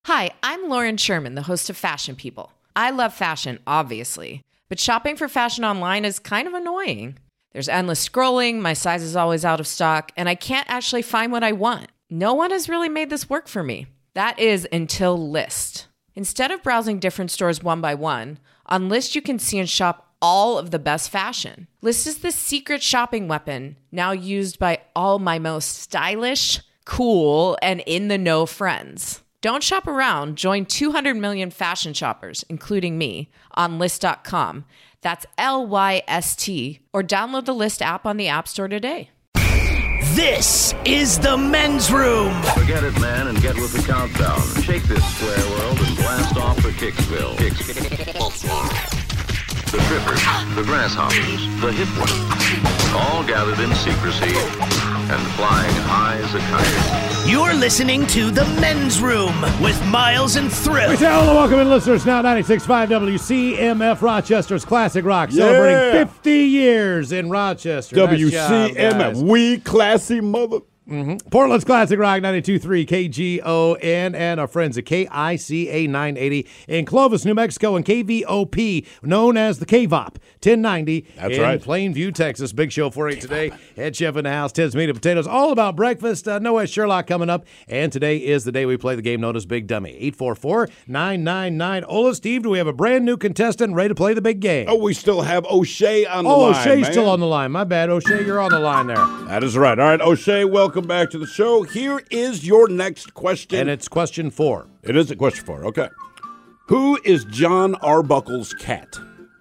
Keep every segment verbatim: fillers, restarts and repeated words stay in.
Hi, I'm Lauren Sherman, the host of Fashion People. I love fashion, obviously, but shopping for fashion online is kind of annoying. There's endless scrolling, my size is always out of stock, and I can't actually find what I want. No one has really made this work for me. That is until Lyst. Instead of browsing different stores one by one, on Lyst you can see and shop all of the best fashion. Lyst is the secret shopping weapon, now used by all my most stylish, cool, and in-the-know friends. Don't shop around. Join two hundred million fashion shoppers, including me, on Lyst dot com. That's L Y S T. Or download the Lyst app on the App Store today. This is the Men's Room. Forget it, man, and get with the countdown. Shake this square world and blast off for Kicksville. Kicksville. The trippers, the grasshoppers, the hip ones, all gathered in secrecy and flying high as a kite. You're listening to The Men's Room with Miles and Thrill. We say hello, welcome in, listeners. Now ninety-six point five W C M F, Rochester's classic rock, Yeah. celebrating fifty years in Rochester. W Nice C job, M F, guys. we classy mother. Mm-hmm. Portland's classic rock, ninety-two point three K G O N, and our friends at K I C A nine eighty in Clovis, New Mexico, and K V O P, known as the K V O P, ten ninety That's in right. Plainview, Texas. Big show for you today. Head chef in the house, Ted's Meat and Potatoes, all about breakfast. Uh, Noah Sherlock coming up, and today is the day we play the game known as Big Dummy. eight four four, nine nine nine. Ola, Steve, do we have a brand new contestant ready to play the big game? Oh, we still have O'Shea on the Oh, line. O'Shea's man. still on the line. My bad, O'Shea, you're on the line there. That is right. All right, O'Shea, welcome back to the show. Here is your next question. And it's question four. It is a question four. Okay. Who is John Arbuckle's cat?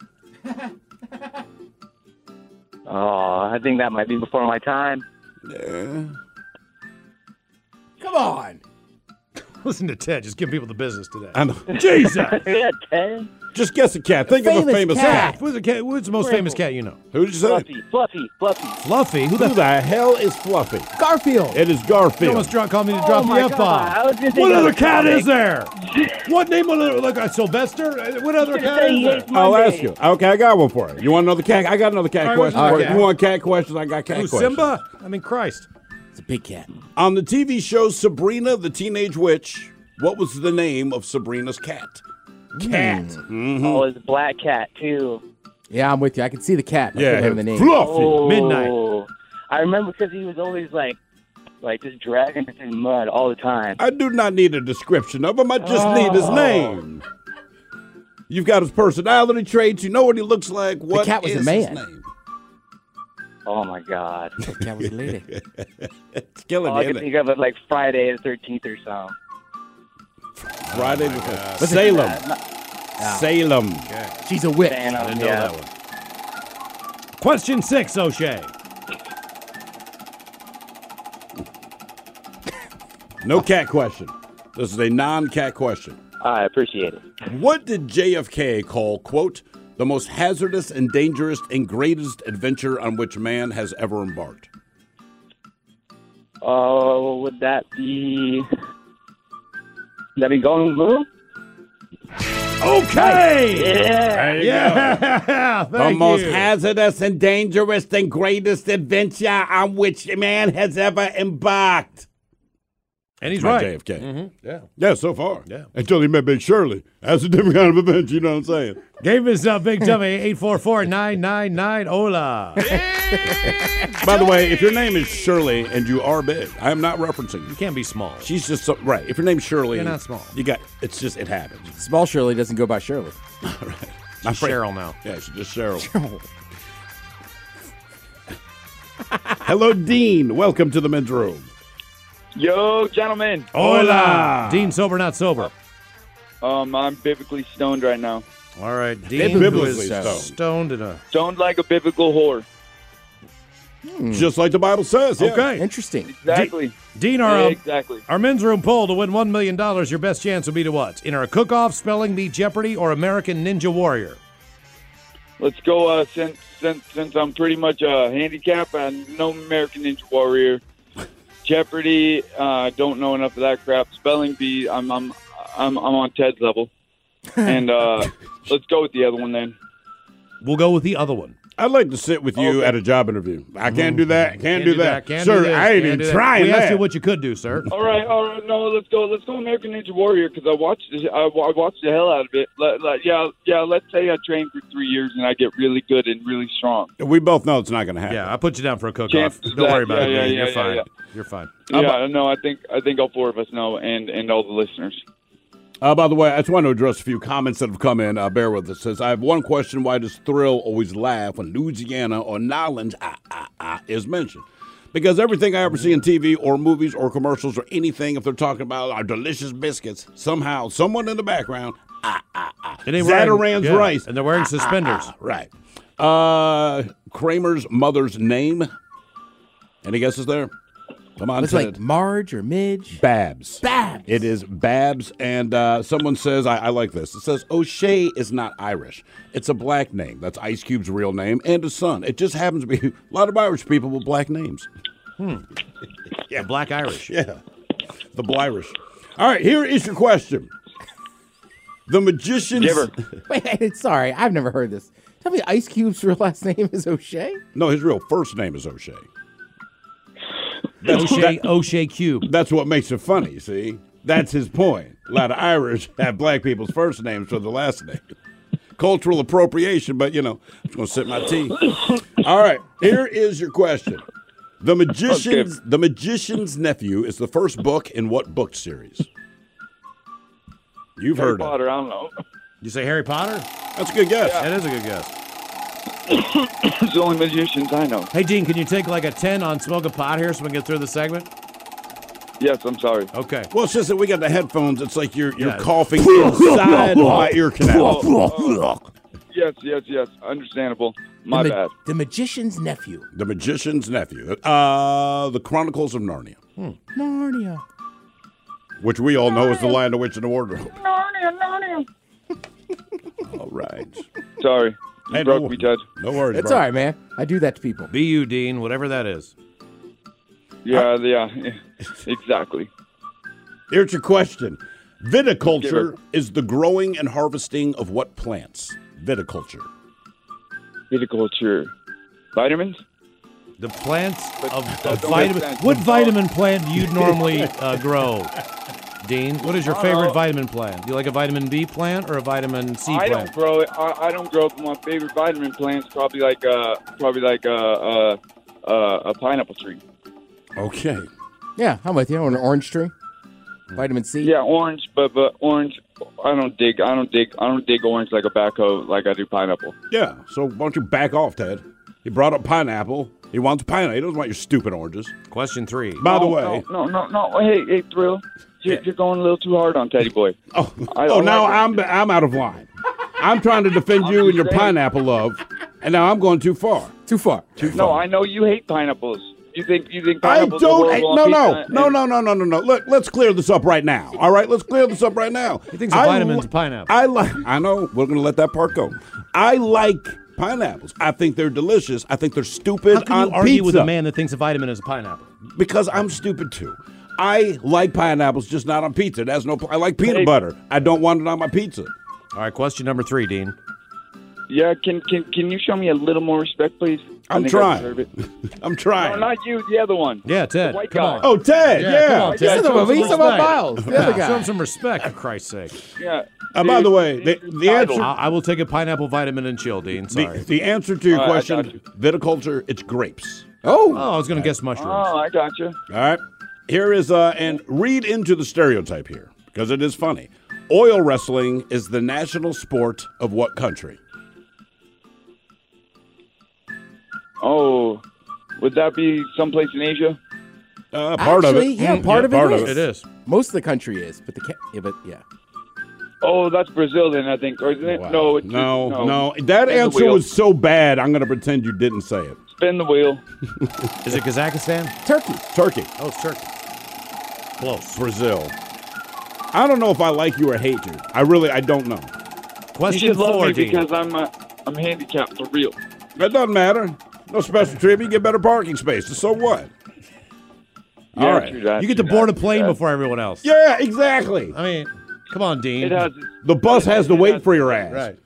Oh, I think that might be before my time. Yeah. Come on. Listen to Ted. Just give people the business today. I know. Jesus. Yeah, Ted. Just guess a cat. Think of a famous cat. Who's the, cat? Who's the most famous cat you know? Who did you say? Fluffy, Fluffy, Fluffy. Fluffy. Who Who the the hell is Fluffy? Garfield. It is You Garfield. almost drunk called me to Oh drop my the God, I F-bomb. was just What thinking other of cat Sonic. is there? What name of it? Like a Sylvester? What other cat Say is he there? hates I'll Monday. ask you. Okay, I got one for you. You want another cat? I got another cat All right, question. what's for the you. cat? You want cat questions? I got cat Who, questions. Simba? I mean, Christ. It's a big cat. On the T V show Sabrina the Teenage Witch, what was the name of Sabrina's cat? Cat. Mm-hmm. Oh, it's a black cat, too. Yeah, I'm with you. I can see the cat. I Yeah, couldn't remember the name. Fluffy. Oh, Midnight. I remember because he was always like, like just dragging it in mud all the time. I do not need a description of him. I just need his Oh. name. You've got his personality traits. You know what he looks like. What cat was a is man. his name? Oh my God! The cat was a lady. It's killing All I me, can isn't think of is like Friday the thirteenth or something. it? Friday the thirteenth. Salem. Salem. She's a witch. And, um, I know yeah. that one. Question six, O'Shea. No cat question. This is a non-cat question. I appreciate it. What did J F K call, quote, the most hazardous and dangerous and greatest adventure on which man has ever embarked? Oh, would that be? Would that be going to the moon? Okay. Yeah. There you Yeah. go. Thank The most you. hazardous and dangerous and greatest adventure on which man has ever embarked. And he's My right. J F K. Mm-hmm. Yeah. Yeah, so far. Yeah. Until he met Big Shirley. That's a different kind of adventure, you know what I'm saying? Gave us a big dummy, eight four four, nine nine nine, Ola. By the way, if your name is Shirley and you are big, I am not referencing You you. can't be small. She's just so, right. If your name's Shirley, You're not small. You got it's just it happens. Small Shirley doesn't go by Shirley. I'm afraid- Cheryl now. Yeah, she's just Cheryl. Hello, Dean. Welcome to the men's room. Yo, gentlemen. Hola. Dean, sober, not sober. Um, I'm biblically stoned right now. All right, Dean, Biblically who is stoned. stoned in a... Stoned like a biblical whore. Just like the Bible says. Yeah. Okay. Interesting. Exactly. Dean, our, Yeah, um, exactly. our men's room poll to win one million dollars, your best chance would be to what? Enter a cook-off, spelling bee, Jeopardy, or American Ninja Warrior? Let's go. Uh, since since since I'm pretty much a handicap and no American Ninja Warrior, Jeopardy. I uh, don't know enough of that crap. Spelling bee. I'm I'm I'm I'm on Ted's level, and uh, let's go with the other one then. We'll go with the other one. I'd like to sit with you Okay. at a job interview. I can't do that. Can't, do, that. Can't Sir, do this. I ain't Can't even do that. trying We that. asked you what you could do, sir. All right, all right. No, let's go. Let's go American Ninja Warrior because I watched. the- I, wa- I watched the hell out of it. Let, let, yeah, yeah. Let's say I train for three years and I get really good and really strong. We both know it's not going to happen. Yeah, I put you down for a cook-off. Chances Don't worry that- about yeah, it. yeah, You're yeah, fine. yeah. You're fine. Yeah, no, I think I think all four of us know, and and all the listeners. Uh, by the way, I just want to address a few comments that have come in. Uh, bear with us. It says, I have one question. Why does Thrill always laugh when Louisiana or Nolans ah, ah, ah, is mentioned? Because everything I ever see in T V or movies or commercials or anything, if they're talking about our delicious biscuits, somehow someone in the background, ah, ah, ah. And they wearing- Zataran's yeah, rice. and they're wearing Ah, ah, suspenders. ah, right. Uh, Kramer's mother's name. Any guesses there? Come on, It's Ted. like Marge or Midge. Babs. Babs. It is Babs, and uh, someone says, I, I like this. It says, O'Shea is not Irish. It's a black name. That's Ice Cube's real name and his son. It just happens to be a lot of Irish people with black names. Yeah, Black Irish. Yeah, the Blirish. All right, here is your question. The magician's... Giver. Wait, sorry, I've never heard this. Tell me, Ice Cube's real last name is O'Shea? No, his real first name is O'Shea. That's, O'Shea, that- O'Shea Cube. that's what makes it funny, see? That's his point. A lot of Irish have black people's first names for the last name. Cultural appropriation, but, you know, I'm just going to sip my tea. All right, here is your question. The Magician's The Magician's Nephew is the first book in what book series? You've Harry heard of it. Potter. I don't know. You say Harry Potter? That's a good guess. That is a good guess. It's the only magicians I know. Hey, Dean, can you take like a ten on smoke a pot here so we can get through the segment? Yes, I'm sorry. Okay. Well, it's just that we got the headphones. It's like you're you're Yeah. coughing inside my ear canal. Yes, yes, yes. Understandable. My the, Ma- bad. the Magician's Nephew. The Magician's Nephew. Uh, the Chronicles of Narnia, Narnia. which we all know is the Lion, the Witch, and the Wardrobe. Narnia, Narnia. All right. Sorry. You Hey, broke no, me, Ted. no worries, It's bro. all right, man. I do that to people. B U, Dean, whatever that is. Yeah, yeah, exactly. Here's your question. Viticulture Give is the growing and harvesting of what plants? Viticulture. Viticulture. Vitamins? The plants of, that of don't vitamin. make sense. What vitamin plant do you normally uh, grow, Dean? What is your favorite Uh, vitamin plant? Do you like a vitamin B plant or a vitamin C I plant? don't grow it. I, I don't grow up my favorite vitamin plants. Probably like uh, probably like uh, uh, uh, a pineapple tree. Okay. Yeah, I'm with you. On an orange tree. Vitamin C. Yeah, orange, but but orange. I don't dig. I don't dig. I don't dig orange like a backhoe like I do pineapple. Yeah, so why don't you back off, Ted? He brought up pineapple. He wants pineapple. He doesn't want your stupid oranges. Question three. By the No, way, no, no, no, no. Hey, hey, Thrill. You're, you're going a little too hard on Teddy Boy. oh, I- oh I now like I'm I'm out of line. I'm trying to defend you and your saying. pineapple love, and now I'm going too far. Too far. Too far. No, I know you hate pineapples. You think you think I pineapples are don't. horrible on No, no, pizza no, and- no, no, no, no, no. Look, let's clear this up right now. All right, let's clear this up right now. He thinks a I vitamin's li- a pineapple. I like. I know. We're gonna let that part go. I like pineapples. I think they're delicious. I think they're stupid How can on you argue pizza with a man that thinks a vitamin is a pineapple? because I'm stupid too. I like pineapples, just not on pizza. It has no. I like peanut Hey. butter. I don't want it on my pizza. All right, question number three, Dean. Yeah, can can can you show me a little more respect, please? I I'm think I trying. deserve it. I'm No, trying. not you. The other one. Yeah, Ted. The white come guy. on. Oh, Ted. Yeah. Yeah, come on, This Ted. is the Show him movie. some He's about respect. Miles. The Yeah, other show guy. him some respect, for Christ's sake. Yeah. Uh, by the See, way, see, the- it's the answer- title. I, I will take a pineapple vitamin and chill, Dean. Sorry. The, the answer to your All right, I got question, you. viticulture, it's grapes. Oh. oh, I was going to guess mushrooms. Oh, I got you. All right. Here is, uh, and read into the stereotype here because it is funny. Oil wrestling is the national sport of what country? Oh, would that be someplace in Asia? Uh, part Actually, of it. yeah, Mm, part of it part is. of It is. Most of the country is, but the ca- yeah, but yeah. Oh, that's Brazil then, I think. Or isn't it? Wow. No, it's no, no. no. That Spin the answer wheel. was so bad, I'm going to pretend you didn't say it. Spin the wheel. Is it Kazakhstan? Turkey. Turkey, Oh, it's Turkey. Close. Brazil. I don't know if I like you or hate you. I really, I don't know. You Question should love four, me Dean. because I'm uh, I'm handicapped for real. That doesn't matter. No special treatment. You get better parking spaces. So what? Yeah, All right. true that, You get to true board a that, plane true that. before everyone else. Yeah, exactly. I mean, come on, Dean. It has. The bus has to it wait has- for your ass. Right.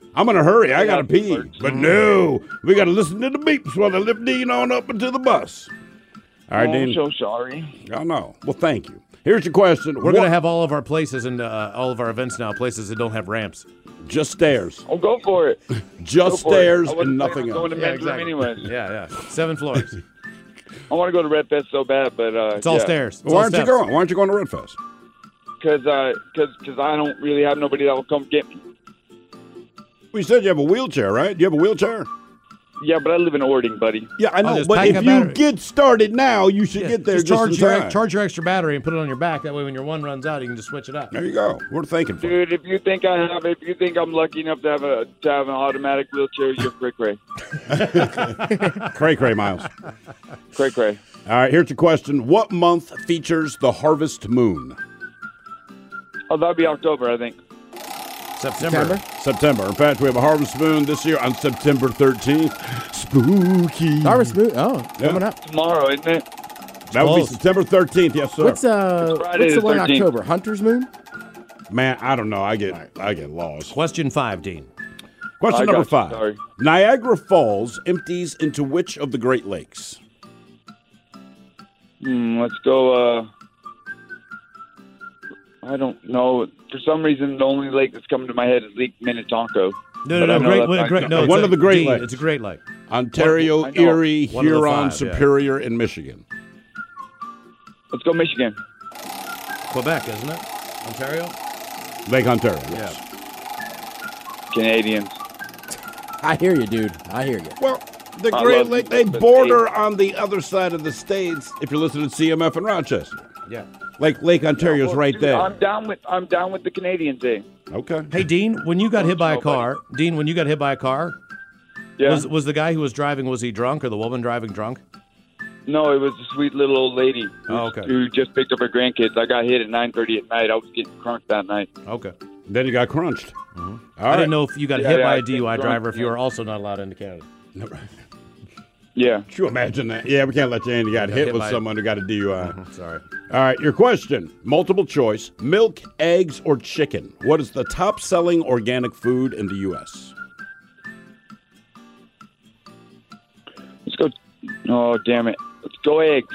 I'm in a hurry. I, I got to pee. Works. But no, we got to listen to the beeps while they lift Dean on up into the bus. All right, oh, Dean. I'm so sorry. I know. Well, thank you. Here's your question. We're going to have all of our places and uh, all of our events now, places that don't have ramps. Just stairs. Oh, go for it. Just Go for stairs it. I and wasn't nothing planning on else. going to Yeah, men's room exactly. anyways. Yeah, yeah. Seven floors. I want to go to Red Fest so bad, but uh, It's all yeah. stairs. It's Why all aren't you steps. going? Why aren't you going to Red Fest? Because uh, cause, cause I don't really have nobody that will come get me. Well, you said you have a wheelchair, right? You have a wheelchair? Yeah, but I live in Ording, buddy. Yeah, I know. just but pack if a you battery. get started now, you should Yeah, get there just just, charge in your time. charge your extra battery and put it on your back. That way, when your one runs out, you can just switch it up. There you go. We're thinking for you. Dude, if you think I have, if you think I'm lucky enough to have a to have an automatic wheelchair, you're cray cray, Cray cray, Miles. cray cray. All right, here's your question. What month features the harvest moon? Oh, that'd be October, I think. September. September? September. In fact, we have a harvest moon this year on September thirteenth. Spooky. Harvest Moon. Oh, coming up. Tomorrow, isn't it? That would be Close. September thirteenth. Yes, sir. What's uh? Friday What's the the one in thirteenth. October? Hunter's Moon. Man, I don't know. I get I get lost. Question five, Dean. Question I number got you. five. Sorry. Niagara Falls empties into which of the Great Lakes? Hmm, let's go. Uh, I don't know. For some reason, the only lake that's coming to my head is Lake Minnetonka. No, But no, I no. know Great, that's wait, not great, gonna- no, it's One a- of the Great Dean, Lakes. It's a Great Lake. Ontario, I know. Erie, One of the Huron, five, yeah. Superior, and Michigan. Let's go Michigan. Quebec, isn't it? Ontario? Lake Ontario. Yes. Canadians. I hear you, dude. I hear you. Well, the I Great love Lake, the- they the border state. on the other side of the states if you're listening to C M F in Rochester. Yeah. Like Lake Ontario's Well, right dude, there. I'm down with I'm down with the Canadians. Eh? Okay. Hey, Dean, when you got hit by a know, car, Dean, when you got hit by a car, Yeah. was was the guy who was driving, was he drunk or the woman driving drunk? No, it was a sweet little old lady who, Oh, okay. who just picked up her grandkids. I got hit at nine thirty at night. I was getting crunked that night. Okay. Then you got crunched. All I right. didn't know if you got Yeah, hit yeah, by I a D U I think driver drunk, if you yeah. were also not allowed into Canada. Yeah. Could you imagine that? Yeah, we can't let you in. You got Got hit hit with by- someone who got a D U I. Sorry. All right, your question. Multiple choice. Milk, eggs, or chicken? What is the top selling organic food in the U S? Let's go. Oh, damn it. Let's go eggs.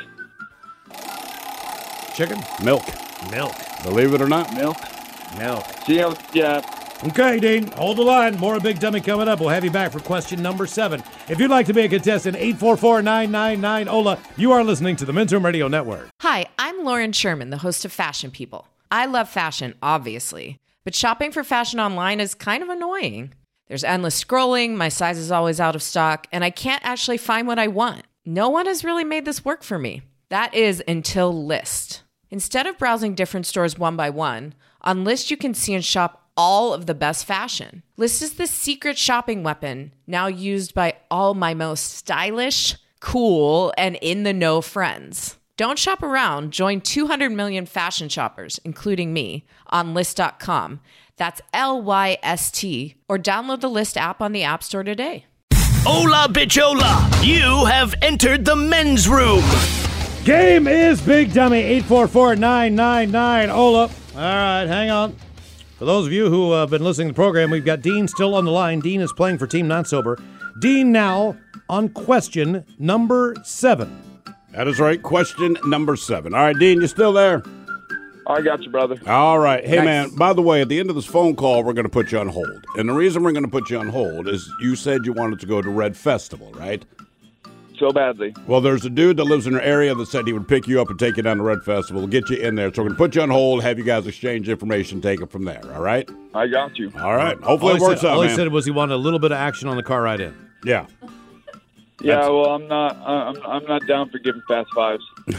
Chicken? Milk. Milk. Believe it or not. Milk. Milk. See how, yeah. Okay, Dean, hold the line. More of Big Dummy coming up. We'll have you back for question number seven. If you'd like to be a contestant, eight four four, nine nine nine, O L A. You are listening to the Men's Room Radio Network. Hi, I'm Lauren Sherman, the host of Fashion People. I love fashion, obviously, but shopping for fashion online is kind of annoying. There's endless scrolling, my size is always out of stock, and I can't actually find what I want. No one has really made this work for me. That is until List. Instead of browsing different stores one by one, on List you can see and shop all of the best fashion. List is the secret shopping weapon now used by all my most stylish, cool, and in-the-know friends. Don't shop around. Join two hundred million fashion shoppers, including me, on list dot com. That's L Y S T. Or download the List app on the App Store today. Hola, bichola! You have entered the men's room. Game is Big Dummy, eight four four, nine nine nine, O L A. All right, hang on. For those of you who have been listening to the program, we've got Dean still on the line. Dean is playing for Team Not Sober. Dean now on question number seven. That is right. Question number seven. All right, Dean, you still there? I got you, brother. All right. Hey, Nice. man, by the way, at the end of this phone call, we're going to put you on hold. And the reason we're going to put you on hold is you said you wanted to go to Red Festival, right? So badly. Well, there's a dude that lives in your area that said he would pick you up and take you down to Red Festival, we'll get you in there. So we're going to put you on hold, have you guys exchange information, take it from there, all right? I got you. All right. Hopefully All it he works said, out, all he man. said was he wanted a little bit of action on the car ride in. Yeah. Yeah, That's- well, I'm not. I'm. I'm not down for giving fast fives.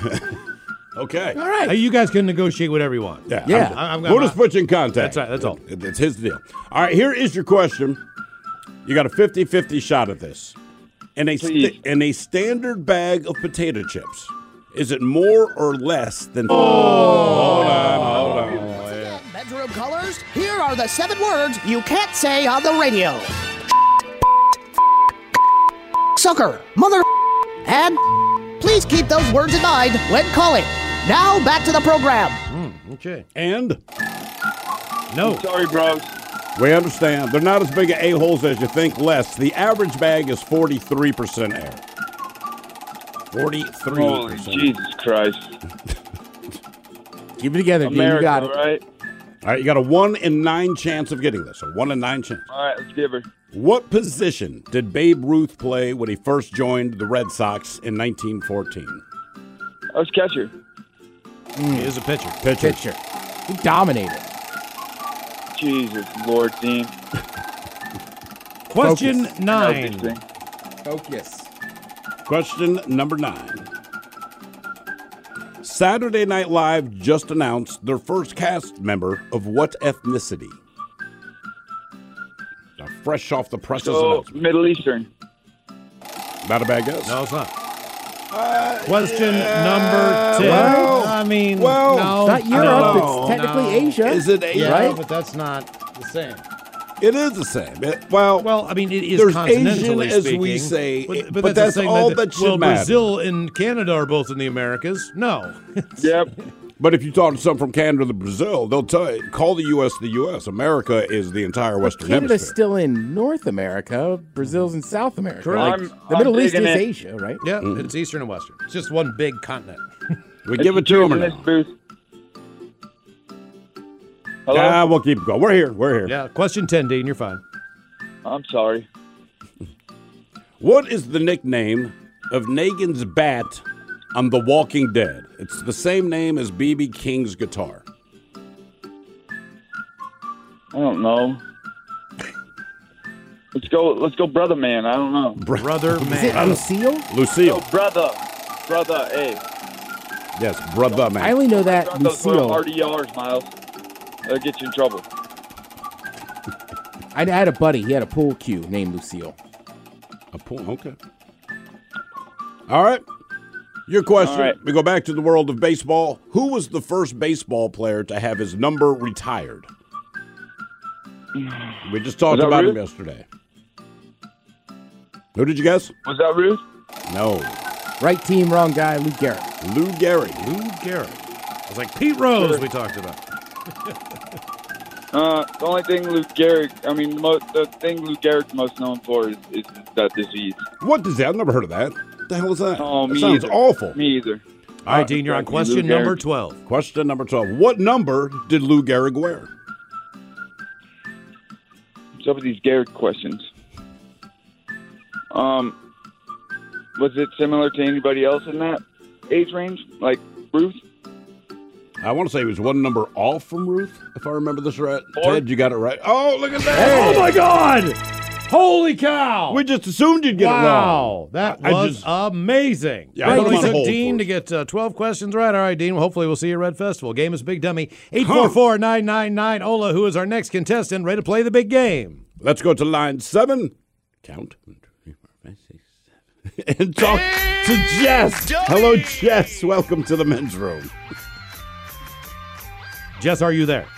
Okay. All right. Hey, you guys can negotiate whatever you want. Yeah. Yeah. I'm- I'm- I'm- we'll just put you in contact. That's right, that's all. It- It's his deal. All right, here is your question. You got a fifty-fifty shot at this. In a, Please. st- in a standard bag of potato chips, is it more or less than... Oh, hold on, hold on. Bedroom colors, here are the seven words you can't say on the radio. Sucker, mother, and please keep those words in mind when calling. Now back to the program. Okay. And No. Sorry, bros. We understand. They're not as big of a-holes as you think, less. The average bag is forty-three percent air. forty-three percent. Holy Jesus Christ. Keep it together, Dean. America, You got it. right? All right, you got a one in nine chance of getting this. A one in nine chance. All right, let's give her. What position did Babe Ruth play when he first joined the Red Sox in nineteen fourteen? I was catcher. He is a pitcher. Pitcher. Pitcher. He dominated. Jesus Lord, Dean. Question Focus. nine. Interesting. Focus. Question number nine. Saturday Night Live just announced their first cast member of what ethnicity? Now, fresh off the presses So, announcement. Middle Eastern. Not a bad guess. No, it's not. Question number ten. well, I mean, well, no. It's not I don't Europe. know. It's technically No. Asia. Is it Asia? Yeah, Right? but that's not the same. It is the same. It- well, Well, I mean, it is There's continentally Asian, as speaking, we say, but, but but that's, that's the same all that, that should well, matter. Brazil and Canada are both in the Americas. No. Yep. but if you talk to some from Canada or Brazil, they'll tell you, call the U S the U S. America is the entire Western Canada's Hemisphere. still in North America. Brazil's in South America. Correct. Like, I'm- the Middle I'm East is digging it. Asia, right? Yeah, it's Eastern and Western. It's just one big continent. we give it to them or in this no? booth. Hello? Ah, we'll keep going. We're here. We're here. Yeah, question ten, Dean. You're fine. I'm sorry. What is the nickname of Negan's bat on The Walking Dead? It's the same name as B B King's guitar. I don't know. Let's go. Let's go, brother man. I don't know. Brother Is it man. Lucille? Lucille. Oh, brother, brother. Hey, Yes, brother I man. only know that Throw those little Lucille. R D Rs, Miles. That'll get you in trouble. I I had a buddy. He had a pool cue named Lucille. A pool. Okay. All right. Your question. All right. We go back to the world of baseball. Who was the first baseball player to have his number retired? We just talked Was that about him Ruth? yesterday. Who did you guess? Was that Ruth? No. Right team, wrong guy. Lou Garrett. Lou Gehrig. Lou Gehrig. I was like Pete Rose. Sure. We talked about. Uh, the only thing Lou Gehrig, I mean, the, mo- the thing Lou Gehrig's most known for is, is that disease. What does that? I've never heard of that. What the hell is that? Oh, that me sounds either. awful. Me either. All right, Dean. You're on exactly. question Lou number Gehrig. twelve. Question number twelve. What number did Lou Gehrig wear? What's up with these Gehrig questions? Um, was it similar to anybody else in that age range, like Ruth? I want to say he was one number off from Ruth, if I remember this right. Four. Ted, you got it right. Oh, look at that. Oh my God! Holy cow! We just assumed you'd get it wrong. Wow, that I was just- amazing. Yeah, I it put him only on took hold Dean for to us. get uh, twelve questions right. All right, Dean. Well, hopefully we'll see you at Red Festival. Game is Big Dummy. eight four four, nine nine nine, Ola, who is our next contestant, ready to play the big game. Let's go to line seven. Count. One, two, three, four, five, six, seven. And talk to Jess. Hello, Jess. Welcome to the men's room. Jess, are you there?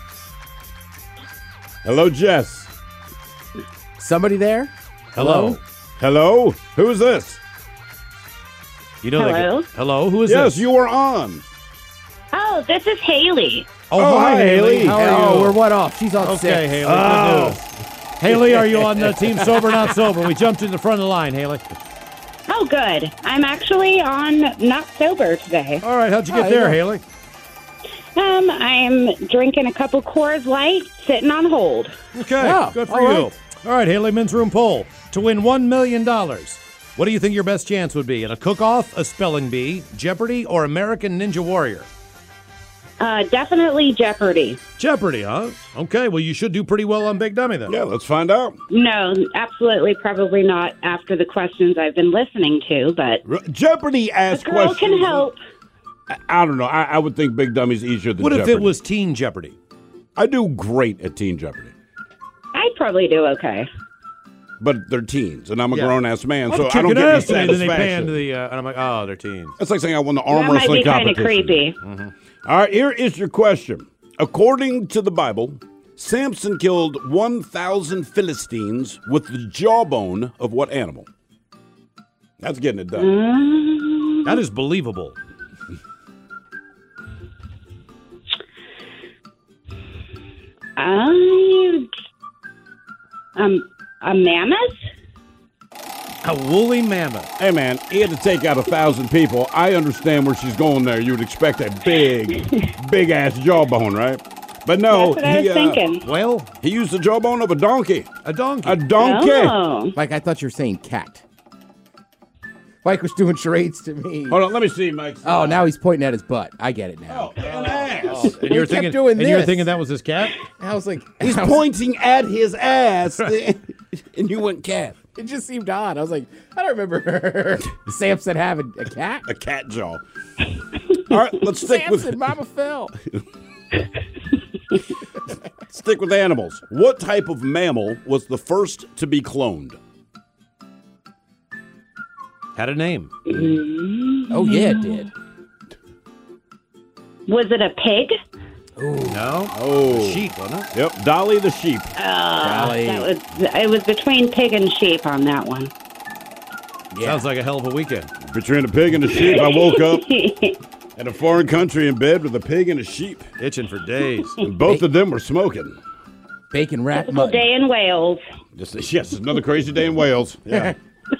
Hello, Jess. Somebody there? Hello. Hello. Who is this? You know Hello? That, hello. Who is yes, this? you are on. Oh, this is Haley. Oh, Oh, hi, hi, Haley. Haley. How Oh, are you? we're what off? She's on Okay, six. Haley. Oh. Good news. Haley, are you on the team sober, not sober? We jumped to the front of the line, Haley. Oh, good. I'm actually on not sober today. All right, how'd you get Oh, there, yeah. Haley? Um, I'm drinking a couple Coors Light, sitting on hold. Okay, Yeah, good for all you. right. All right, Haley, men's room poll. To win one million dollars, what do you think your best chance would be? In a cook-off, a spelling bee, Jeopardy, or American Ninja Warrior? Uh, definitely Jeopardy. Jeopardy, huh? Okay, well, you should do pretty well on Big Dummy, then. Yeah, let's find out. No, absolutely, probably not after the questions I've been listening to, but R- Jeopardy asks the girl questions. can help. I, I don't know. I, I would think Big Dummy's easier than What if Jeopardy. it was Teen Jeopardy? I do great at Teen Jeopardy. I'd probably do okay. But they're teens, and I'm a Yeah. grown-ass man, I'm so I kicking don't get any ass to me, then they pan satisfaction. to the, uh, and I'm like, oh, they're teens. That's like saying I won the arm That might wrestling be kind of competition. creepy. All right, here is your question. According to the Bible, Samson killed one thousand Philistines with the jawbone of what animal? That's getting it done. Mm, That is believable. I Um, a mammoth? A woolly mammoth. Hey, man, he had to take out a thousand people. I understand where she's going there. You would expect a big, big-ass jawbone, right? But no, That's what I he, was uh, thinking. Well, he used the jawbone of a donkey. a donkey. A donkey. Oh. Mike, I thought you were saying cat. Mike was doing charades to me. Hold on, let me see, Mike. Oh, now he's pointing at his butt. I get it now. Oh, an ass. and He you were kept thinking, doing and you were this. thinking that was his cat? I was like, He's I was- pointing at his ass, and you went cat. It just seemed odd. I was like, I don't remember Samson having a cat. A cat jaw. All right, let's stick Samson, with Mama fell. stick with animals. What type of mammal was the first to be cloned? Had a name. Oh, yeah, it did. Was it a pig? No? Oh, Sheep, wasn't it? Yep, Dolly the sheep. Golly. That was, it was between pig and sheep on that one. Yeah. Sounds like a hell of a weekend. Between a pig and a sheep, I woke up in a foreign country in bed with a pig and a sheep. Itching for days. And both of them were smoking. Bacon rat Typical mutton. day in Wales. Just, yes, another crazy day in Wales. Yeah.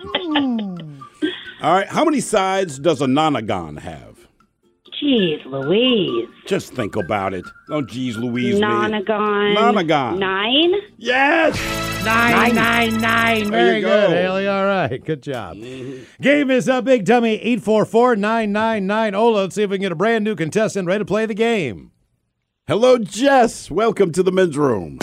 All right, how many sides does a nonagon have? Jeez Louise. Just think about it. Don't geez Louise me. Nonagon. Nonagon. Nine? Yes! Nine, nine, nine. There Very you good, go. Haley. All right. Good job. Game is up, Big Dummy. eight four four, nine nine nine. Ola, let's see if we can get a brand new contestant ready to play the game. Hello, Jess. Welcome to the men's room.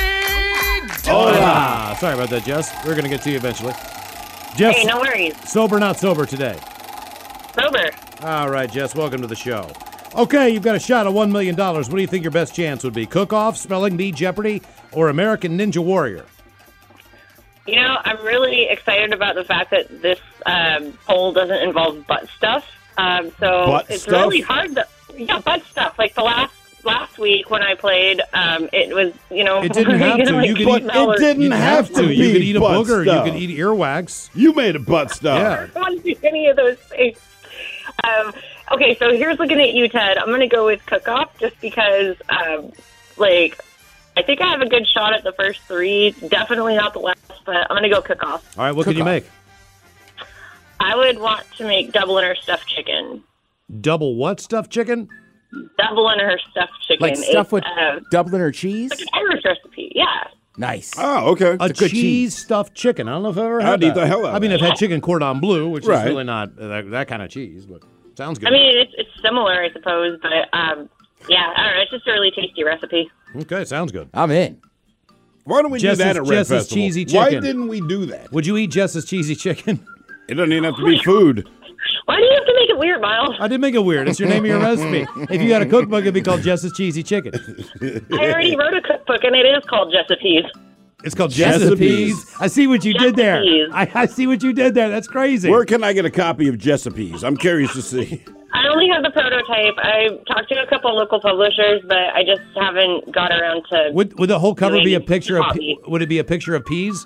Hola. Sorry about that, Jess. We're going to get to you eventually. Jess, Hey, no worries. sober, not sober today. Sober. All right, Jess, welcome to the show. Okay, you've got a shot at one million dollars. What do you think your best chance would be? Cook-Off, Spelling Bee, Jeopardy, or American Ninja Warrior? You know, I'm really excited about the fact that this um, poll doesn't involve butt stuff. Um, so Butt it's stuff? really hard to, yeah, butt stuff. Like the last last week when I played, um, it was, you know, It didn't have to. You could But eat- it didn't You have to. You could be eat a butt booger. stuff. You could eat earwax. You made a butt stuff. Yeah. I don't want to do any of those things. Um, okay, so here's looking at you, Ted. I'm going to go with cook-off just because, um, like, I think I have a good shot at the first three. Definitely not the last, but I'm going to go cook-off. All right, what can you Cook-Off. make? I would want to make double in her stuffed chicken. Double what stuffed chicken? Double in her stuffed chicken. Like stuff It's, with uh, Dublin or cheese? like an Irish recipe, yeah. Nice. Oh, okay. A, a good cheese, cheese. stuffed chicken. I don't know if I've ever had I'd eat that. the hell out I of mean, that. I've had chicken cordon bleu, which Right. is really not uh, that, that kind of cheese, but sounds good. I mean, it's, it's similar, I suppose, but um, yeah, I don't know. It's just a really tasty recipe. okay, sounds good. I'm in. Why don't we Jess's- do that at Red Jess's Festival? cheesy Why chicken. didn't we do that? Would you eat Jess's cheesy chicken? It doesn't even have to be food. Why do you have to make it weird, Miles? I did make it weird. It's your name of your recipe. If you had a cookbook, it'd be called Jess's Cheesy Chicken. I already wrote a cookbook, and it is called Jessipes. It's called Jessipes. Jessipes. I see what you did there. Jessipes. I, I see what you did there. That's crazy. Where can I get a copy of Jessipes? I'm curious to see. I only have the prototype. I talked to a couple local publishers, but I just haven't got around to. Would, would the whole cover be a doing picture of? copy. Would it be a picture of peas?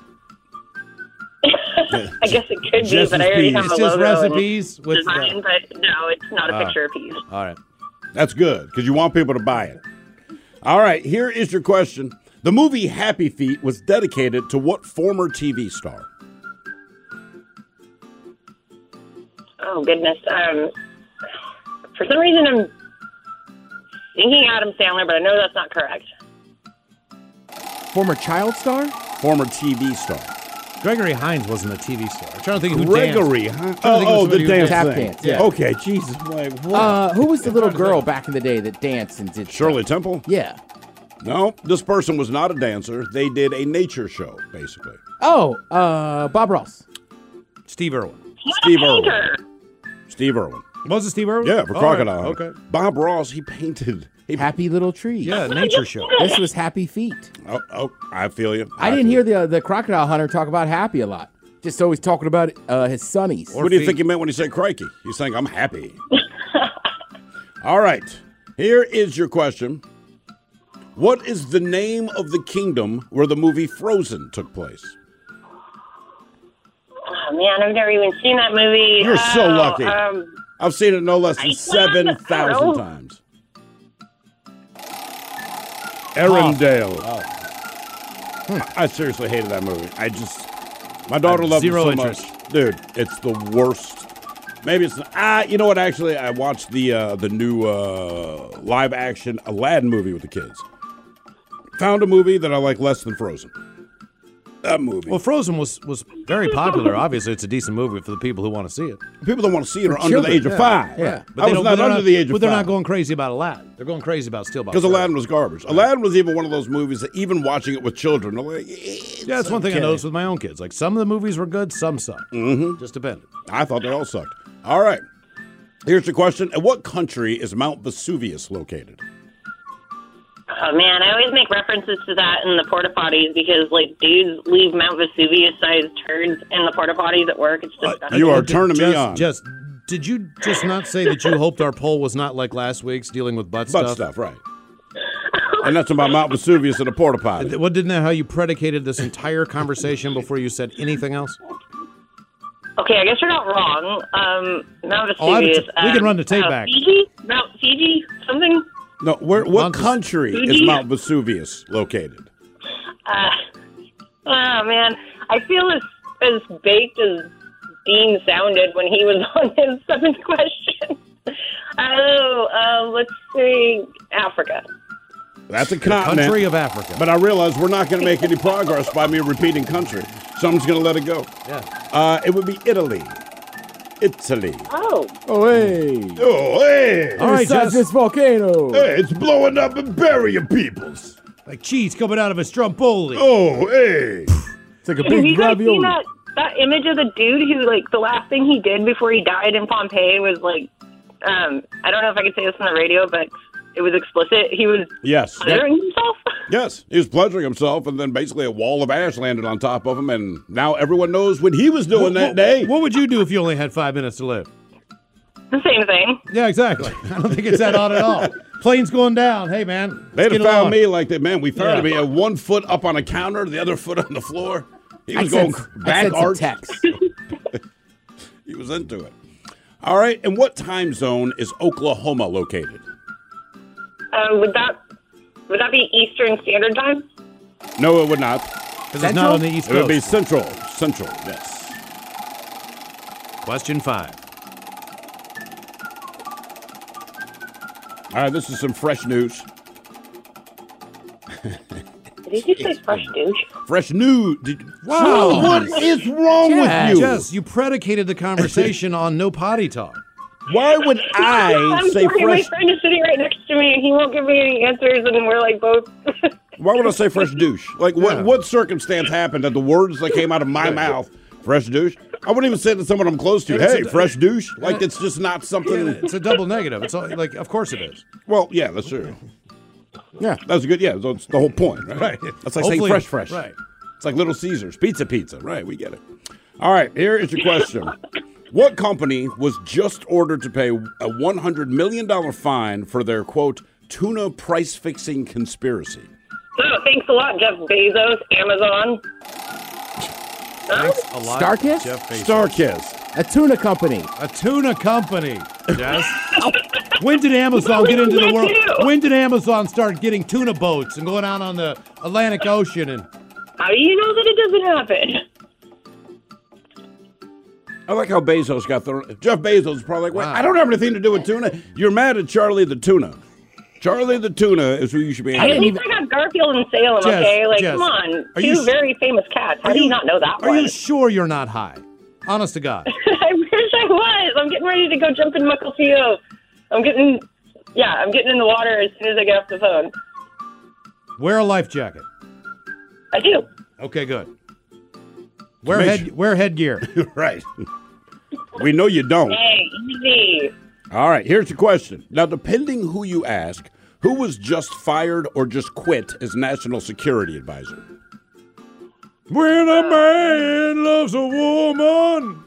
I guess it could be, Jess's but I already peas. have It's a just logo recipes and with design, the- but no, it's not a Ah. picture of peas. All right. That's good because you want people to buy it. All right, here is your question. The movie Happy Feet was dedicated to what former T V star? Oh goodness. Um, for some reason, I'm thinking Adam Sandler, but I know that's not correct. Former child star? Former T V star. Gregory Hines wasn't a T V star. I'm trying to think who Gregory, danced. huh? I'm trying to Oh, think of oh, somebody the who dance Tap thing. dance, yeah. Okay, Jesus. Like, what? Uh, who was the little girl back in the day that danced and did Shirley stuff? Temple? Yeah. No, this person was not a dancer. They did a nature show, basically. Oh, uh, Bob Ross. Steve Irwin. Steve Irwin. Painter. Steve Irwin. Was it Steve Irwin? Yeah, for All right, Crocodile. Okay. Bob Ross, he painted. He, Happy Little Tree. Yeah, nature show. This was Happy Feet. oh, oh, I feel you. I didn't feel hear the the crocodile hunter talk about Happy a lot. Just always talking about uh, his sonnies. What do you feet. think he meant when he said crikey? He's saying, I'm happy. All right. Here is your question. What is the name of the kingdom where the movie Frozen took place? Oh man, I've never even seen that movie. You're so Oh, lucky. Um, I've seen it no less than I- seven thousand I- times. Arendelle. I, I seriously hated that movie. I just, my daughter loved zero it so interest. much. Dude, it's the worst. Maybe it's, ah, you know what, actually, I watched the uh, the new uh, live-action Aladdin movie with the kids. Found a movie that I like less than Frozen. That movie. Well, Frozen was, was very popular. Obviously, it's a decent movie for the people who want to see it. People that want to see it are For under the children, age of yeah, five. Yeah. I was don't- not they're under the age of But they're five. not going crazy about Aladdin. They're going crazy about Still by Because Myself. Aladdin was garbage. Aladdin was even one of those movies that even watching it with children, I'm like, it's Yeah, that's one thing I okay. noticed with my own kids. Like, some of the movies were good, some sucked. Mm-hmm. Just depended. I thought they all sucked. All right. Here's the question. In what country is Mount Vesuvius located? Oh man, I always make references to that in the porta potties because like dudes leave Mount Vesuvius sized turds in the porta potties at work. It's disgusting. you are turning me just, on. Just, did you just not say that you hoped our poll was not like last week's dealing with butt, Butt stuff? stuff, right. And that's about Mount Vesuvius and a porta potty. What, didn't that how you predicated this entire conversation before you said anything else? Okay, I guess you're not wrong. Um, Mount Oh, I have a Vesuvius. t- we can um, run the tape uh, back. Fiji? Mount Fiji? Something? No, where, what Mount Ves- country is Fuji? Mount Vesuvius located? Uh, oh man, I feel as as baked as Dean sounded when he was on his seventh question. Oh, um, let's see, Africa. That's a continent. Country of Africa. But I realize we're not going to make any progress by me repeating country. Someone's going to let it go. Yeah. Uh, it would be Italy. Italy. Oh. Oh, hey. Oh, hey. All right, Besides Jess. this volcano. Hey, it's blowing up and burying peoples. Like cheese coming out of a stromboli. Oh, hey. It's like a Have you big guys seen ravioli. that, that image of the dude who, like, the last thing he did before he died in Pompeii was, like, um, I don't know if I could say this on the radio, but it was explicit. He was Yes. pleasuring himself. Yes, he was pleasuring himself, and then basically a wall of ash landed on top of him, and now everyone knows what he was doing What- that what- day. What would you do if you only had five minutes to live? The same thing. Yeah, exactly. I don't think it's that odd at all. Plane's going down. Hey, man. let's They'd have get found along. me like that, man. We found Yeah. me at one foot up on a counter, the other foot on the floor. He was I going sent- I back sent some arch. text. He was into it. All right, and what time zone is Oklahoma located? Um, would that would that be Eastern Standard Time? No, it would not. Because it's not on the East It would be Coast. Central. Central, yes. Question five. All right, this is some fresh news. Did you say fresh douche? Fresh news. Did, Wow. What is wrong Jess. with you? Jess, you predicated the conversation on no potty talk. Why would I I'm say sorry, fresh? my friend is sitting right next to me, and he won't give me any answers, and we're like both. Why would I say fresh douche? Like, what Yeah. what circumstance happened that the words that came out of my mouth, fresh douche? I wouldn't even say it to someone I'm close to. It's Hey, a- fresh douche. Like, it's just not something. It's a double negative. It's all, like, of course it is. Well, yeah, that's true. Yeah. That's good. Yeah, that's the whole point, right? Right. That's like saying Hopefully- fresh, fresh. right. It's like Little Caesars, pizza, pizza. Right, we get it. All right, here is your question. What company was just ordered to pay a one hundred million dollars fine for their, quote, tuna price-fixing conspiracy? Oh, thanks a lot, Jeff Bezos, Amazon. Thanks a lot, Starkiss? Jeff Bezos. Starkiss. A tuna company. A tuna company. Yes. When did Amazon get into the world? When did Amazon start getting tuna boats and going out on the Atlantic Ocean? And How do you know that it doesn't happen? I like how Bezos got the. Jeff Bezos is probably like, well, Wow. I don't have anything to do with tuna. You're mad at Charlie the tuna. Charlie the tuna is who you should be I angry mean, at. I got Garfield and Salem, Jess, okay? Like, Jess, come on. are Two you- very famous cats. How Are do you you- not know that Are one? you sure you're not high? Honest to God. I wish I was. I'm getting ready to go jump in Mucklefield. I'm getting, yeah, I'm getting in the water as soon as I get off the phone. Wear a life jacket. I do. Okay, good. Wear Make head sure- wear headgear. Right. We know you don't. Hey, easy. All right, here's the question. Now, depending who you ask, who was just fired or just quit as national security advisor? When a man loves a woman.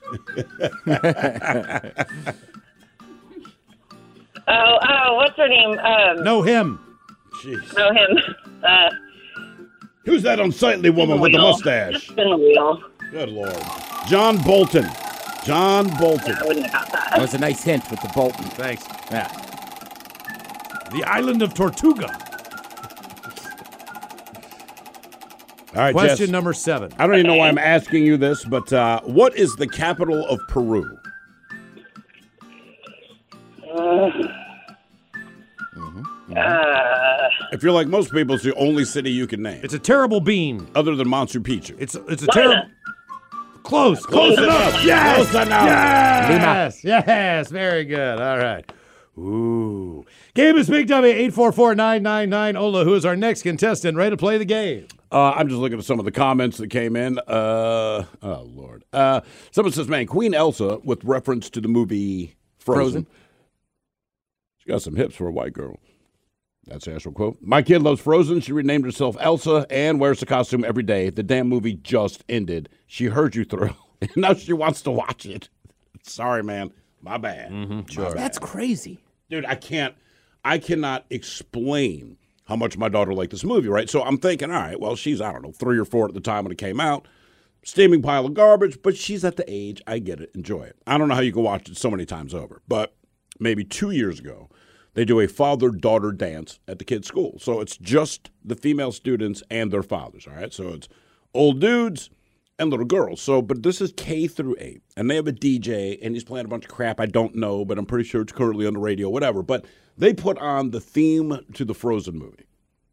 Oh, oh, what's her name? Um, No him. Jeez. no, him. Uh, Who's that unsightly woman with the Wheel. mustache? Spin the wheel. Good Lord. John Bolton. John Bolton. I wouldn't have got That that. was a nice hint with the Bolton. Thanks. Yeah. The island of Tortuga. All right, Question Jess. number seven. I don't even know why I'm asking you this, but uh, what is the capital of Peru? Uh, uh, If you're like most people, it's the only city you can name. It's a terrible bean. Other than Machu Picchu. It's it's a terrible. Close, close, Close enough. enough. Yes, Close enough. yes, yes. Very good. All right. Ooh. Game is Big Dummy, eight four four, nine nine nine. Ola, who is our next contestant, ready to play the game. Uh, I'm just looking at some of the comments that came in. Uh, oh, Lord. Uh, someone says, man, Queen Elsa, with reference to the movie Frozen. Frozen. She got some hips for a white girl. That's the actual quote. My kid loves Frozen. She renamed herself Elsa and wears the costume every day. The damn movie just ended. She heard you, Thrill, and now she wants to watch it. Sorry, man. My bad. Mm-hmm, sure. That's crazy. Dude, I can't, I cannot explain how much my daughter liked this movie, right? So I'm thinking, all right, well, she's, I don't know, three or four at the time when it came out. Steaming pile of garbage, but she's at the age, I get it, enjoy it. I don't know how you can watch it so many times over, but maybe two years ago, they do a father-daughter dance at the kids' school. So it's just the female students and their fathers, all right? So it's old dudes and little girls. So, but this is K through eight, and they have a D J, and he's playing a bunch of crap I don't know, but I'm pretty sure it's currently on the radio, whatever. But they put on the theme to the Frozen movie.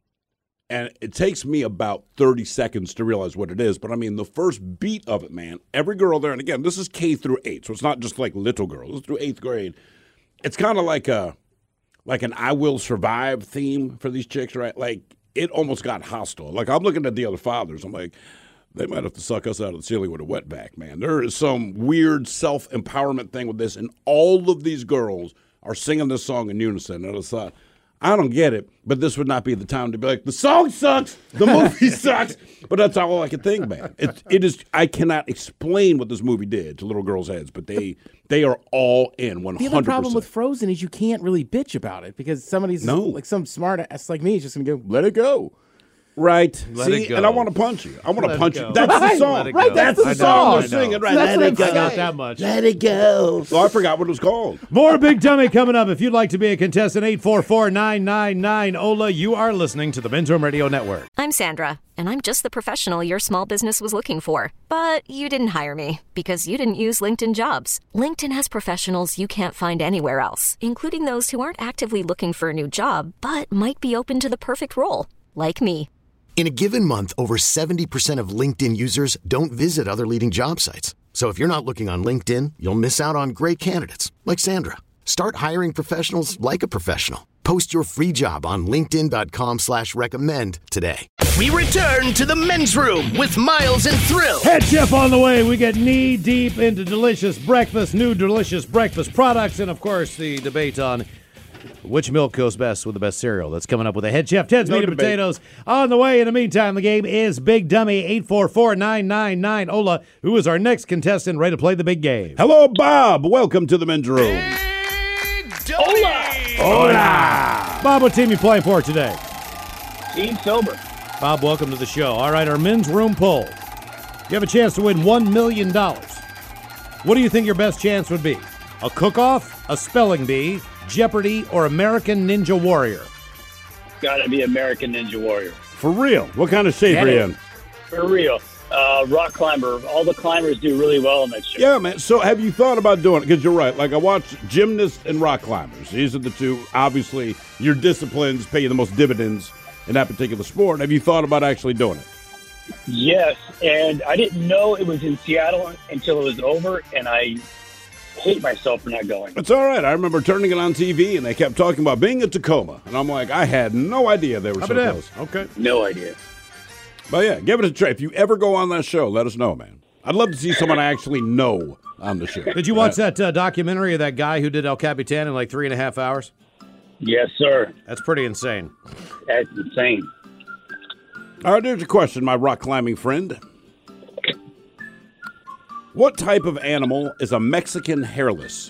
And it takes me about thirty seconds to realize what it is. But, I mean, the first beat of it, man, every girl there, and again, this is K through eight, so it's not just like little girls. It's through eighth grade. It's kind of like a like an I Will Survive theme for these chicks, right? Like, it almost got hostile. Like, I'm looking at the other fathers. I'm like, they might have to suck us out of the ceiling with a wetback, man. There is some weird self-empowerment thing with this, and all of these girls are singing this song in unison. And I thought, I don't get it, but this would not be the time to be like, the song sucks, the movie sucks. But that's all I could think, man. It, it is. I cannot explain what this movie did to little girls' heads, but they they are all in one hundred percent. The other problem with Frozen is you can't really bitch about it because somebody's No. like some smart ass like me is just going to go, let it go. Right. Let See, it go. and I want to punch you. I want Let to it punch go. you. That's Right, the song. let it Right, go. that's the I know, song. I They're know. singing, right? That's Let what it I'm go. I got saying. that much. Let it go. Oh, I forgot what it was called. More Big Dummy coming up. If you'd like to be a contestant, eight four four, nine nine nine. Ola, you are listening to the Men's Room Radio Network. I'm Sandra, and I'm just the professional your small business was looking for. But you didn't hire me because you didn't use LinkedIn Jobs. LinkedIn has professionals you can't find anywhere else, including those who aren't actively looking for a new job, but might be open to the perfect role, like me. In a given month, over seventy percent of LinkedIn users don't visit other leading job sites. So if you're not looking on LinkedIn, you'll miss out on great candidates like Sandra. Start hiring professionals like a professional. Post your free job on linkedin.com slash recommend today. We return to the men's room with Miles and Thrill. Head chef on the way. We get knee deep into delicious breakfast, new delicious breakfast products, and of course the debate on which milk goes best with the best cereal. That's coming up with a Head Chef Ted's No Meat and debate. Potatoes on the way. In the meantime, the game is Big Dummy, eight four four, nine nine nine. Ola, who is our next contestant, ready to play the big game. Hello, Bob. Welcome to the men's room. Hola. Bob, what team you playing for today? Team Silver. Bob, welcome to the show. All right, our men's room poll. You have a chance to win one million dollars. What do you think your best chance would be? A cook-off, a spelling bee, Jeopardy, or American Ninja Warrior? Gotta be American Ninja Warrior. For real. What kind of shape Get are you it. in? For real. Uh, rock climber. All the climbers do really well in that shit. Yeah, man. So have you thought about doing it? Because you're right. Like, I watch gymnasts and rock climbers. These are the two, obviously, your disciplines pay you the most dividends in that particular sport. Have you thought about actually doing it? Yes, and I didn't know it was in Seattle until it was over, and I hate myself for not going. It's all right. I remember turning it on T V, and they kept talking about being in Tacoma. And I'm like, I had no idea they were How so about close. that? Okay. No idea. But yeah, give it a try. If you ever go on that show, let us know, man. I'd love to see someone I actually know on the show. Did you watch that uh, documentary of that guy who did El Capitan in like three and a half hours? Yes, sir. That's pretty insane. That's insane. All right, there's a question, my rock climbing friend. What type of animal is a Mexican hairless?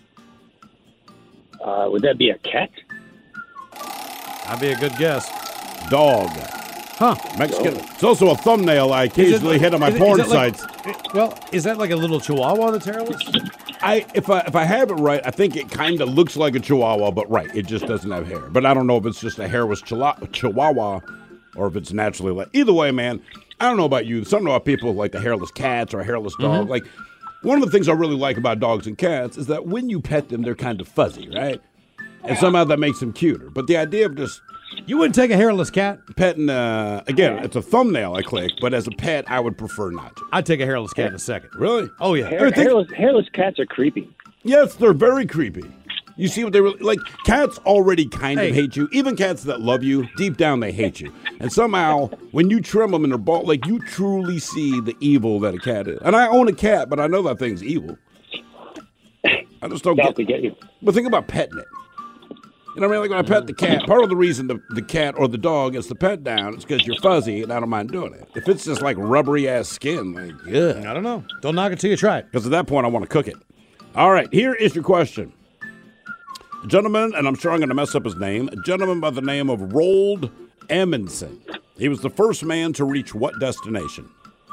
Uh, would that be a cat? That'd be a good guess. Dog. Huh. Mexican. It's also a thumbnail I occasionally hit on my is it- porn is it like- sites. Well, is that like a little chihuahua that's hairless? I if I if I have it right, I think it kind of looks like a chihuahua, but right, it just doesn't have hair. But I don't know if it's just a hairless chila- chihuahua or if it's naturally like. Either way, man, I don't know about you. Some about people like the hairless cats or a hairless dog. Mm-hmm. Like, one of the things I really like about dogs and cats is that when you pet them, they're kind of fuzzy, right? And somehow that makes them cuter. But the idea of just You wouldn't take a hairless cat? petting, uh, again, it's a thumbnail I click, but as a pet, I would prefer not to. I'd take a hairless cat in a second. Really? Oh, yeah. Hair, hairless, hairless cats are creepy. Yes, they're very creepy. You see what they really like? Cats already kind Hey. of hate you. Even cats that love you, deep down they hate you. And somehow, when you trim them and they're bald, like you truly see the evil that a cat is. And I own a cat, but I know that thing's evil. I just don't Got get, to get you. But think about petting it. You know what I mean? Like when I pet the cat, part of the reason the, the cat or the dog gets the pet down is because you're fuzzy and I don't mind doing it. If it's just like rubbery ass skin, like, yeah. I don't know. Don't knock it till you try it. Because at that point, I want to cook it. All right, here is your question. A gentleman, and I'm sure I'm going to mess up his name, a gentleman by the name of Roald Amundsen. He was the first man to reach what destination?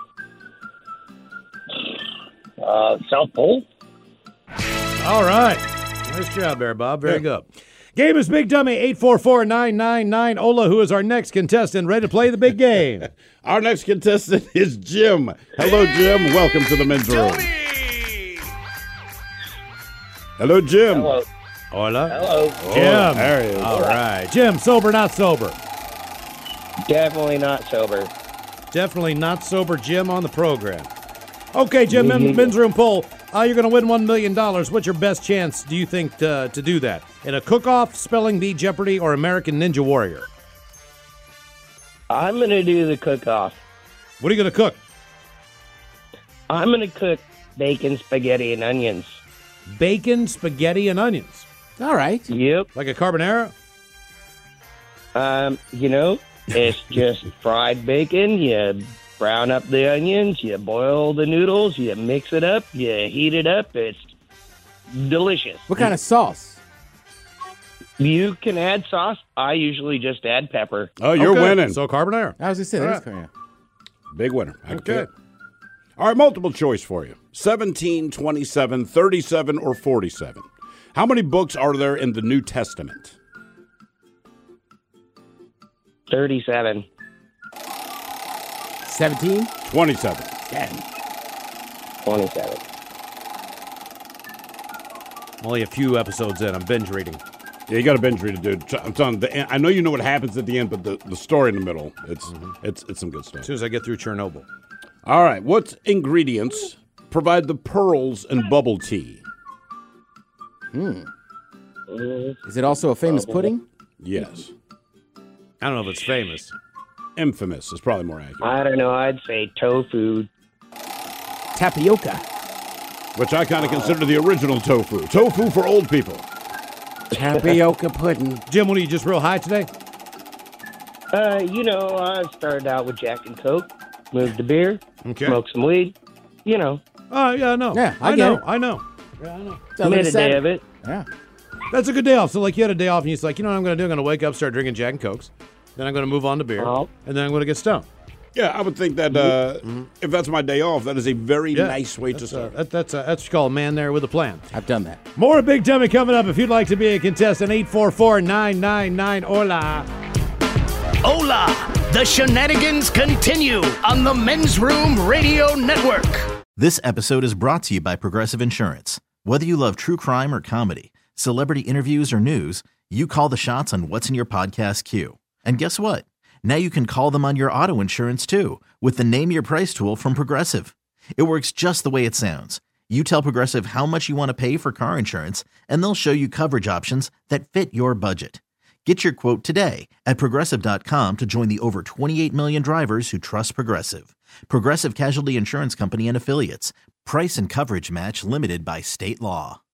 Uh, South Pole? All right. Nice job there, Bob. Very good. Game is Big Dummy, eight four four, nine nine nine. Ola, who is our next contestant, ready to play the big game. Our next contestant is Jim. Hello, Jim. Welcome to the men's room. Hello, Jim. Hello. Hola. Hello. Jim. There he is. All right. Jim, sober, not sober? Definitely not sober. Definitely not sober Jim on the program. Okay, Jim, men, Mhm. men's room poll. Uh, you're going to win one million dollars. What's your best chance, do you think, to, to do that? In a cook-off, spelling bee, Jeopardy, or American Ninja Warrior? I'm going to do the cook-off. What are you going to cook? I'm going to cook bacon, spaghetti, and onions. Bacon, spaghetti, and onions. All right. Yep. Like a carbonara? Um, you know, it's just fried bacon. You brown up the onions. You boil the noodles. You mix it up. You heat it up. It's delicious. What kind of sauce? You can add sauce. I usually just add pepper. Oh, you're Okay, winning. So carbonara. I was just saying. All That's right. kind Big winner. I can Okay. feel it. All right, multiple choice for you. seventeen, twenty-seven, thirty-seven, or forty-seven. How many books are there in the New Testament? thirty-seven. seventeen? twenty-seven. Damn. twenty-seven. Only a few episodes in. I'm binge reading. Yeah, you got to binge read it, dude. I'm telling you, the end, I know you know what happens at the end, but the, the story in the middle, it's it's it's some good stuff. As soon as I get through Chernobyl. All right, what ingredients provide the pearls in bubble tea? Hmm. Is it also a famous pudding? Yes. I don't know if it's famous. Infamous is probably more accurate. I don't know. I'd say tofu. Tapioca. Which I kind of consider the original tofu. Tofu for old people. Tapioca pudding. Jim, what are you, just real high today? Uh, you know, I started out with Jack and Coke, moved to beer, Okay. smoked some weed. You know, Oh, yeah, I know. Yeah, I I get know. it. I know. Yeah, I know. Sounds like made a day Saturday. of it. Yeah. That's a good day off. So, like, you had a day off, and you're like, you know what I'm going to do? I'm going to wake up, start drinking Jack and Cokes. Then I'm going to move on to beer. Oh. And then I'm going to get stoned. Yeah, I would think that uh, if that's my day off, that is a very Yeah. nice way to That's, uh, start. that, that's, uh, that's what you call a man there with a plan. I've done that. More Big Dummy coming up. If you'd like to be a contestant, eight four four, nine nine nine, hola. Hola! The shenanigans continue on the Men's Room Radio Network. This episode is brought to you by Progressive Insurance. Whether you love true crime or comedy, celebrity interviews or news, you call the shots on what's in your podcast queue. And guess what? Now you can call them on your auto insurance too with the Name Your Price tool from Progressive. It works just the way it sounds. You tell Progressive how much you want to pay for car insurance, and they'll show you coverage options that fit your budget. Get your quote today at Progressive dot com to join the over twenty-eight million drivers who trust Progressive. Progressive Casualty Insurance Company and Affiliates. Price and coverage match limited by state law.